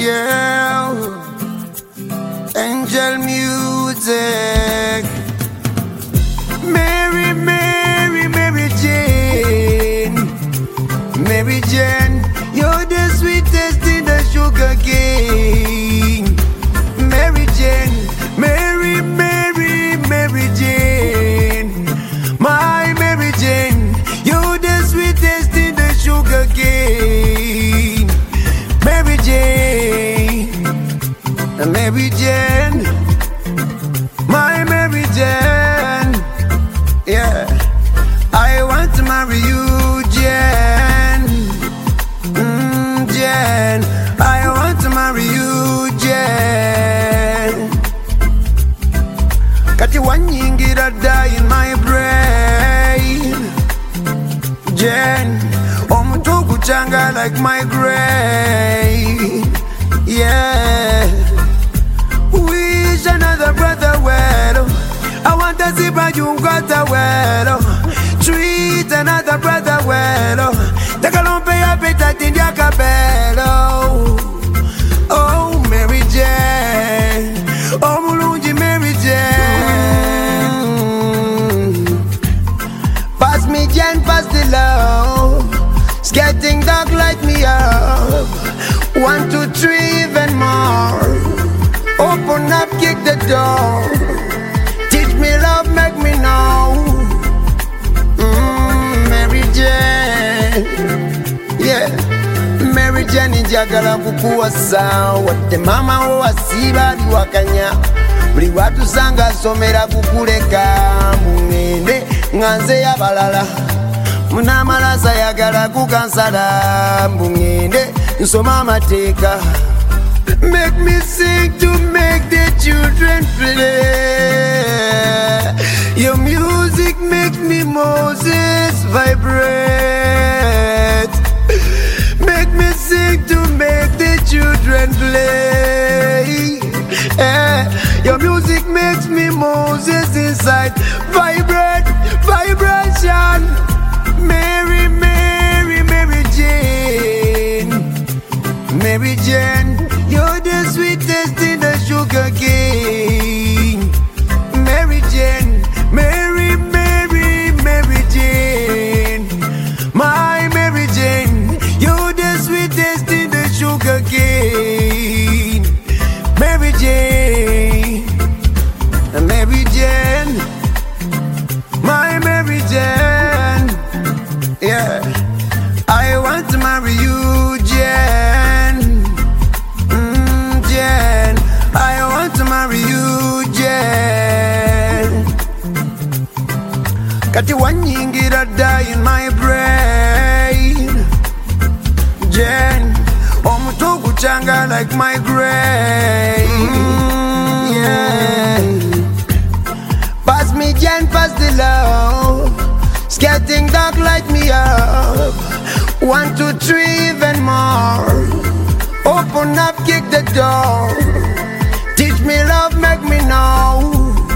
girl, angel music. Mary, Mary, Mary Jane, Mary Jane, you're the sweetest in the sugar cane. Mary Jane, Mary, Mary, Mary Jane, my Mary Jane, you're the sweetest in the sugar cane. Mary Jane, Mary Jane, my Mary Jane, yeah. I want to marry you, Jane, Jane. I want to marry you, Jane. Kati wanyingira die in my brain, Jane. Omutuku changa like my grave, yeah. Wish another brother well. I want to see by you got a well. Treat another brother well. Take a lump of appetite in your cabello. Oh, Mary Jane. Oh, Mulungi Mary Jane. Pass me Jane, pass the love. It's getting dark, light me up. 1, 2, 3, even more. Open up, kick the door. Teach me love, make me know. Mary Jane, yeah. Mary Jane njagala kukuwa sawa. Te mama owasiba liwakanya. Buli watusanga somera kukuleka. Mungende nganze yabalala. Munamalasa yagala kukansala. Mungende nsoma amateeka. Make me sing to make the children play. Your music makes me Moses vibrate. Make me sing to make the children play. Your music makes me Moses inside vibrate, vibration. Mary, Mary, Mary Jane, Mary Jane, you're the sweetest in the sugar cane. Mary Jane, Mary, Mary, Mary Jane, my Mary Jane, you're the sweetest in the sugar cane. Mary Jane, Mary Jane, my Mary Jane, yeah. I want to marry you, Jane. Jane, I want to marry you, Jane. Kati wanyingira die in my brain, Jane. Omutuku changa like my grave, yeah. Pass me Jane, pass the love. It's getting dark, light me up. 1, 2, 3, even more. Open up, kick the door. Teach me love, make me know.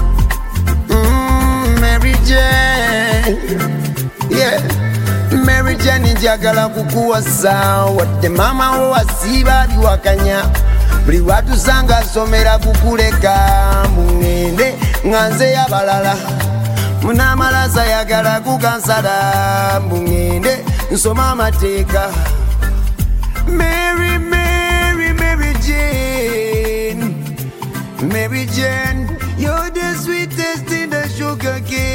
Mary Jane, yeah. Mary Jane njagala kukuwa sawa. Te mama owasiba liwakanya. Buli watusanga somera kukuleka. Mungende nganze yabalala. Munamalasa yagala kukansala. Mungende nsoma amateeka. Mary, Mary, Mary Jane, Mary Jane, you're the sweetest in the sugar cane.